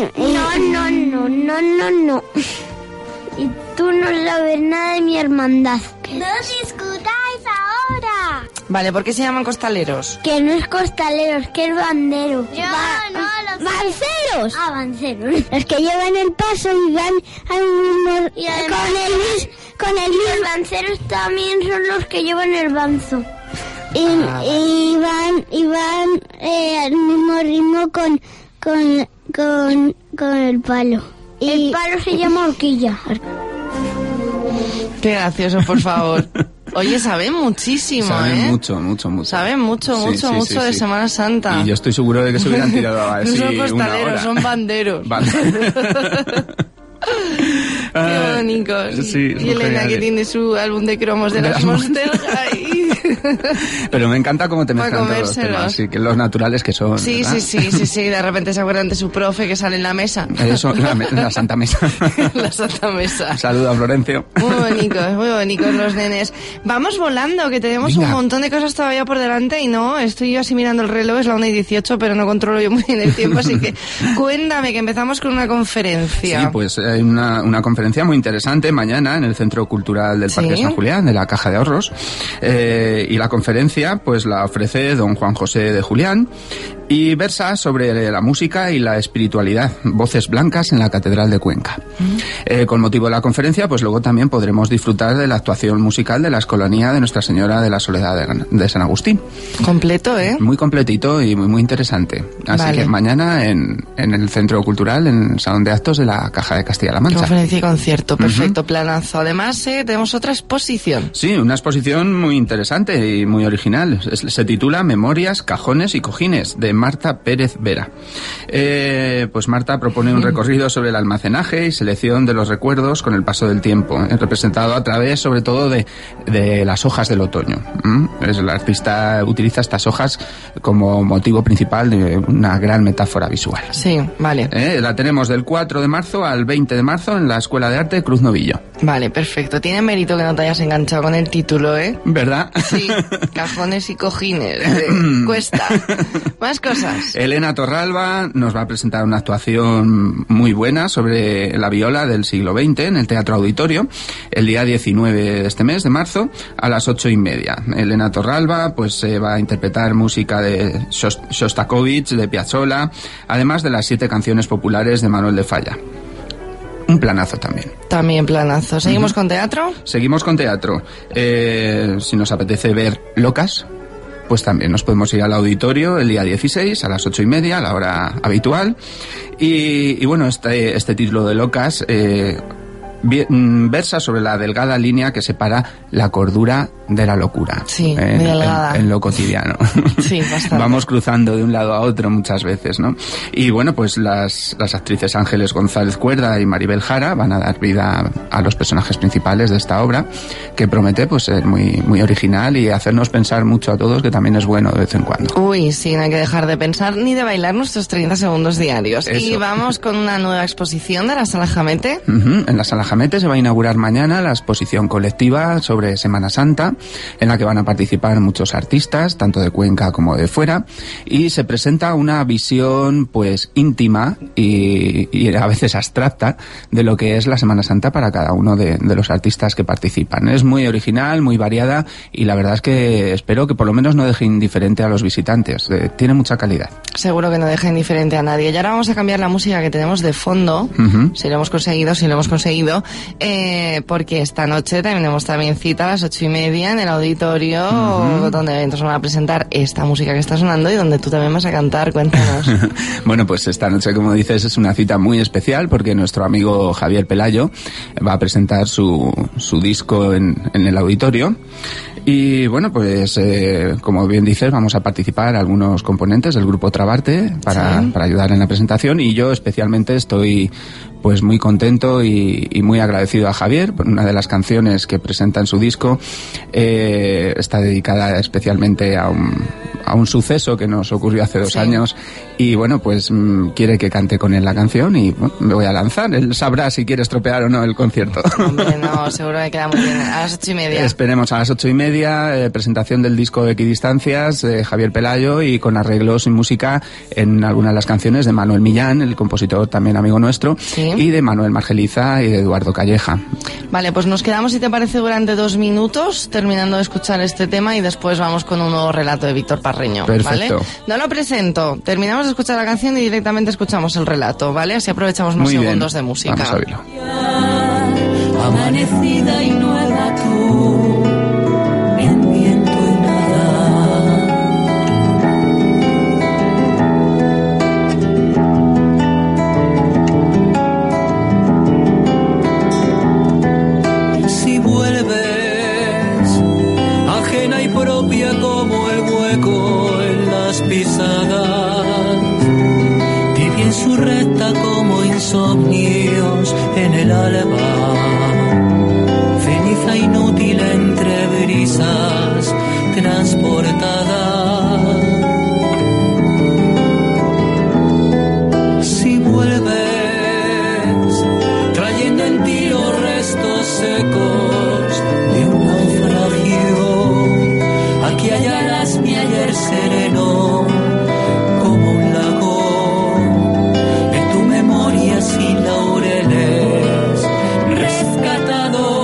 no. Y tú no sabes nada de mi hermandad. ¡No discutáis ahora! Vale, ¿por qué se llaman costaleros? Que no es costaleros, que es bandero. Los ¡Banceros! Ah, banceros. Los que llevan el paso y van al mismo... Y además, con el los banceros también son los que llevan el banzo. Y van al mismo ritmo con el palo. Y el palo se llama horquilla. Qué gracioso, por favor. Oye, saben muchísimo, Saben mucho. Saben mucho de Semana Santa. Y yo estoy seguro de que se hubieran tirado a decir no son costaleros, son banderos. Qué bonitos. Sí, y Elena, que tiene su álbum de cromos de las Monster High. Pero me encanta cómo te mezclan todos los temas, sí, que los naturales que son. Sí, ¿verdad? sí. De repente se acuerdan de su profe que sale en la mesa. Eso, la Santa Mesa. La Santa Mesa. Saludo a Florencio. Muy bonitos los nenes. Vamos volando, que tenemos un montón de cosas todavía por delante y no, estoy yo así mirando el reloj, es la 1:18, pero no controlo yo muy bien el tiempo, así que cuéntame, que empezamos con una conferencia. Sí, pues hay una conferencia muy interesante mañana en el Centro Cultural del Parque San Julián, de la Caja de Ahorros, y la conferencia pues la ofrece don Juan José de Julián y versa sobre la música y la espiritualidad, voces blancas en la Catedral de Cuenca. Con motivo de la conferencia, pues luego también podremos disfrutar de la actuación musical de la Escolanía de Nuestra Señora de la Soledad de San Agustín. Completo, ¿eh? Muy completito y muy interesante. Así que mañana en el Centro Cultural, en el Salón de Actos de la Caja de Castilla-La Mancha. Conferencia y concierto, perfecto, planazo. Además, tenemos otra exposición. Sí, una exposición muy interesante y muy original. Se titula Memorias, Cajones y Cojines, de Marta Pérez Vera. Pues Marta propone un recorrido sobre el almacenaje y selección de los recuerdos con el paso del tiempo, representado a través, sobre todo, de las hojas del otoño. El artista utiliza estas hojas como motivo principal de una gran metáfora visual. Sí, vale. La tenemos del 4 de marzo al 20 de marzo en la Escuela de Arte Cruz Novillo. Vale, perfecto. Tiene mérito que no te hayas enganchado con el título, ¿eh? ¿Verdad? Sí, cajones y cojines. Cuesta. Más cosas. Elena Torralba nos va a presentar una actuación muy buena sobre la viola del siglo XX en el Teatro Auditorio el día 19 de este mes de marzo a las 8:30. Elena Torralba pues va a interpretar música de Shostakovich, de Piazzolla, además de las 7 canciones populares de Manuel de Falla. Un planazo también. También planazo. ¿Seguimos con teatro? Seguimos con teatro. Si nos apetece ver Locas, pues también nos podemos ir al auditorio el día 16 a las 8:30, a la hora habitual. Y bueno, este título de Locas versa sobre la delgada línea que separa la cordura de la locura. Sí, delgada. En lo cotidiano. Sí, bastante. Vamos cruzando de un lado a otro muchas veces, ¿no? Y bueno, pues las actrices Ángeles González Cuerda y Maribel Jara van a dar vida a los personajes principales de esta obra, que promete pues ser muy, muy original y hacernos pensar mucho a todos, que también es bueno de vez en cuando. Uy, sí, no hay que dejar de pensar ni de bailar nuestros 30 segundos diarios. Eso. Y vamos con una nueva exposición de la Sala Jamete. En la Sala Jamete se va a inaugurar mañana la exposición colectiva sobre Semana Santa, en la que van a participar muchos artistas, tanto de Cuenca como de fuera, y se presenta una visión pues íntima y a veces abstracta de lo que es la Semana Santa para cada uno de los artistas que participan. Es muy original, muy variada, y la verdad es que espero que por lo menos no deje indiferente a los visitantes. Tiene mucha calidad. Seguro que no deja indiferente a nadie. Y ahora vamos a cambiar la música que tenemos de fondo, si lo hemos conseguido, porque esta noche tenemos también cita a las 8:30 en el auditorio, donde nos van a presentar esta música que está sonando y donde tú también vas a cantar. Cuéntanos. Bueno, pues esta noche, como dices, es una cita muy especial porque nuestro amigo Javier Pelayo va a presentar su disco en el auditorio. Y bueno, pues como bien dices, vamos a participar algunos componentes del grupo Trabarte para ayudar en la presentación, y yo especialmente estoy pues muy contento y muy agradecido a Javier por una de las canciones que presenta en su disco. Está dedicada especialmente a un suceso que nos ocurrió hace 2 años, y bueno, pues quiere que cante con él la canción, y bueno, me voy a lanzar. Él sabrá si quiere estropear o no el concierto. Hombre, no, seguro que queda muy bien. A las 8:30. Esperemos a las 8:30, presentación del disco Equidistancias de Javier Pelayo, y con arreglos y música en algunas de las canciones de Manuel Millán, el compositor también amigo nuestro. ¿Sí? y de Manuel Margeliza y de Eduardo Calleja. Vale, pues nos quedamos, si te parece, durante 2 minutos terminando de escuchar este tema y después vamos con un nuevo relato de Víctor Parreño. Perfecto. ¿Vale? No lo presento, terminamos de escuchar la canción y directamente escuchamos el relato, ¿vale? Así aprovechamos más segundos de música. Vamos a oírlo. Amanecida y nueva tú, en viento y nada. Si vuelves, ajena y propia como el hueco en las pisadas, y bien su recta como insomnios en el alba. Inútil entre brisas transportada. Si vuelves, trayendo en ti los restos secos de un naufragio, aquí hallarás mi ayer sereno como un lago, en tu memoria sin laureles rescatado.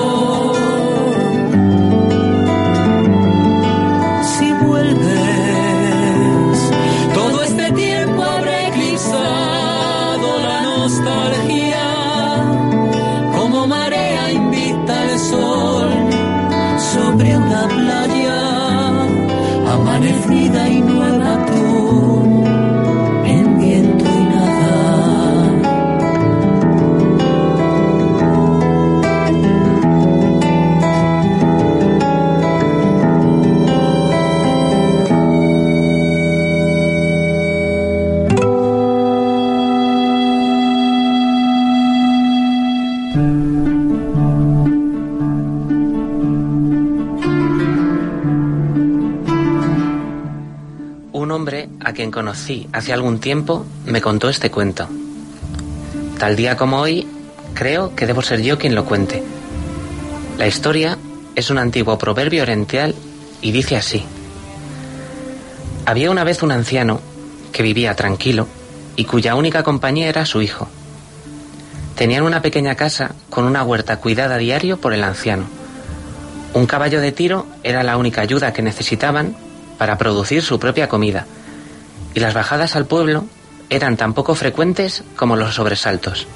Sobre una playa amanecida y nueva tú, en viento y a quien conocí hace algún tiempo me contó este cuento. Tal día como hoy, creo que debo ser yo quien lo cuente. La historia es un antiguo proverbio oriental y dice así: había una vez un anciano que vivía tranquilo y cuya única compañía era su hijo. Tenían una pequeña casa con una huerta cuidada a diario por el anciano. Un caballo de tiro era la única ayuda que necesitaban para producir su propia comida, y las bajadas al pueblo eran tan poco frecuentes como los sobresaltos.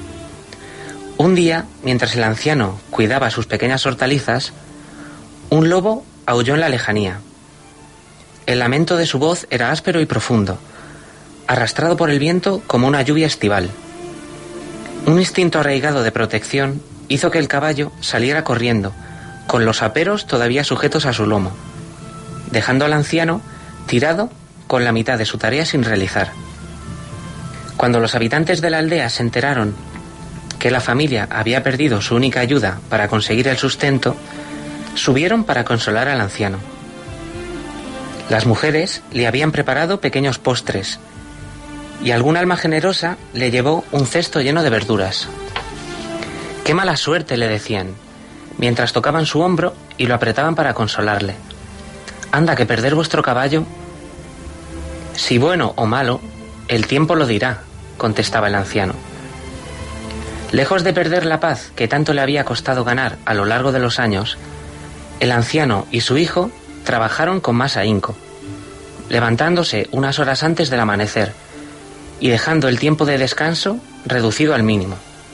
Un día, mientras el anciano cuidaba sus pequeñas hortalizas, un lobo aulló en la lejanía. El lamento de su voz era áspero y profundo, arrastrado por el viento como una lluvia estival. Un instinto arraigado de protección hizo que el caballo saliera corriendo, con los aperos todavía sujetos a su lomo, dejando al anciano tirado con la mitad de su tarea sin realizar. Cuando los habitantes de la aldea se enteraron que la familia había perdido su única ayuda para conseguir el sustento, subieron para consolar al anciano. Las mujeres le habían preparado pequeños postres y algún alma generosa le llevó un cesto lleno de verduras. «Qué mala suerte», le decían, mientras tocaban su hombro y lo apretaban para consolarle. «Anda, que perder vuestro caballo». «Si bueno o malo, el tiempo lo dirá», contestaba el anciano. Lejos de perder la paz que tanto le había costado ganar a lo largo de los años, el anciano y su hijo trabajaron con más ahínco, levantándose unas horas antes del amanecer y dejando el tiempo de descanso reducido al mínimo.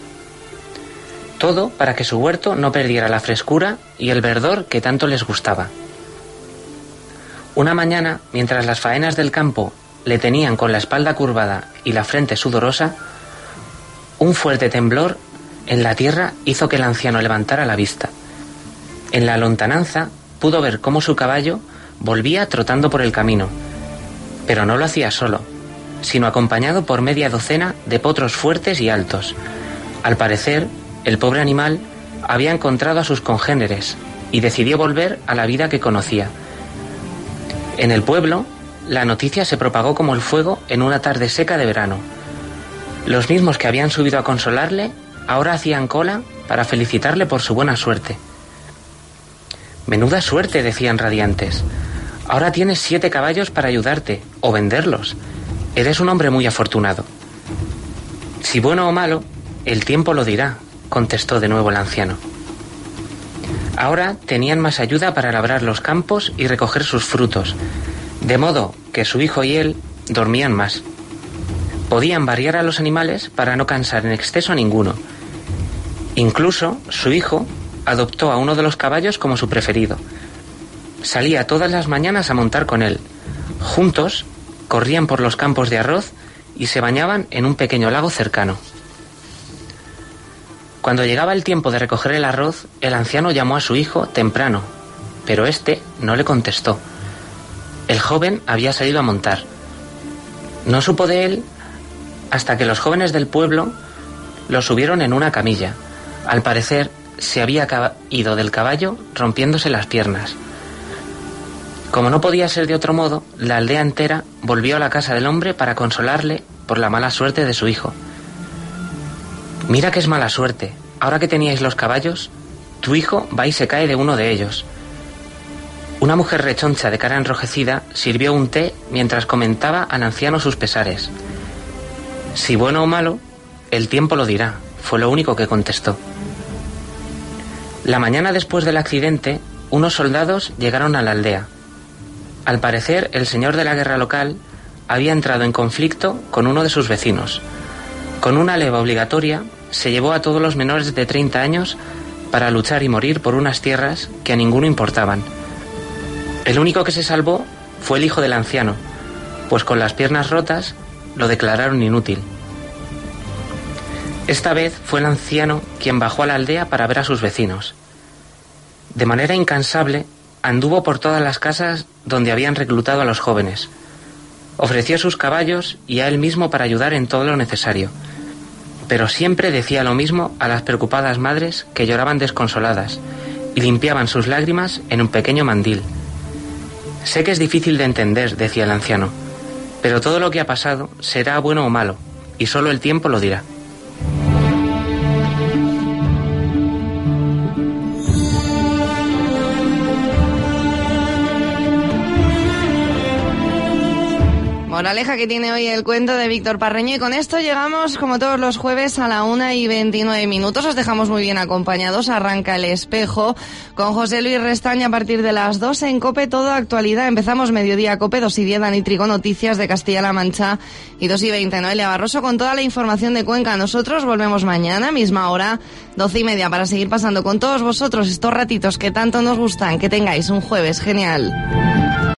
Todo para que su huerto no perdiera la frescura y el verdor que tanto les gustaba. Una mañana, mientras las faenas del campo le tenían con la espalda curvada y la frente sudorosa, un fuerte temblor en la tierra hizo que el anciano levantara la vista. En la lontananza pudo ver cómo su caballo volvía trotando por el camino, pero no lo hacía solo, sino acompañado por media docena de potros fuertes y altos. Al parecer, el pobre animal había encontrado a sus congéneres y decidió volver a la vida que conocía. En el pueblo, la noticia se propagó como el fuego en una tarde seca de verano. Los mismos que habían subido a consolarle ahora hacían cola para felicitarle por su buena suerte. «Menuda suerte», decían radiantes. «Ahora tienes 7 caballos para ayudarte, o venderlos. Eres un hombre muy afortunado». Si bueno o malo, El tiempo lo dirá, contestó de nuevo el anciano. Ahora tenían más ayuda para labrar los campos y recoger sus frutos, de modo que su hijo y él dormían más. Podían variar a los animales para no cansar en exceso a ninguno. Incluso su hijo adoptó a uno de los caballos como su preferido. Salía todas las mañanas a montar con él. Juntos corrían por los campos de arroz y se bañaban en un pequeño lago cercano. Cuando llegaba el tiempo de recoger el arroz, el anciano llamó a su hijo temprano, pero éste no le contestó. El joven había salido a montar. No supo de él hasta que los jóvenes del pueblo lo subieron en una camilla. Al parecer, se había ido del caballo rompiéndose las piernas. Como no podía ser de otro modo, la aldea entera volvió a la casa del hombre para consolarle por la mala suerte de su hijo. Mira que es mala suerte. Ahora que teníais los caballos, tu hijo va y se cae de uno de ellos. Una mujer rechoncha de cara enrojecida sirvió un té mientras comentaba al anciano sus pesares. Si bueno o malo, el tiempo lo dirá, fue lo único que contestó. La mañana después del accidente, unos soldados llegaron a la aldea. Al parecer, el señor de la guerra local había entrado en conflicto con uno de sus vecinos. Con una leva obligatoria, se llevó a todos los menores de 30 años para luchar y morir por unas tierras que a ninguno importaban. El único que se salvó fue el hijo del anciano, pues con las piernas rotas lo declararon inútil. Esta vez fue el anciano quien bajó a la aldea para ver a sus vecinos. De manera incansable, anduvo por todas las casas donde habían reclutado a los jóvenes. Ofreció sus caballos y a él mismo para ayudar en todo lo necesario. Pero siempre decía lo mismo a las preocupadas madres que lloraban desconsoladas y limpiaban sus lágrimas en un pequeño mandil. Sé que es difícil de entender, decía el anciano, pero todo lo que ha pasado será bueno o malo, y solo el tiempo lo dirá. Moraleja que tiene hoy el cuento de Víctor Parreño, y con esto llegamos, como todos los jueves, a la 1:29. Os dejamos muy bien acompañados. Arranca El Espejo con José Luis Restaña a partir de las 2 en COPE, toda actualidad. Empezamos Mediodía COPE, 2:10, Dani Trigo, noticias de Castilla-La Mancha, y 2:20, Noelia Barroso con toda la información de Cuenca. Nosotros volvemos mañana, misma hora, 12:30, para seguir pasando con todos vosotros estos ratitos que tanto nos gustan. Que tengáis un jueves genial.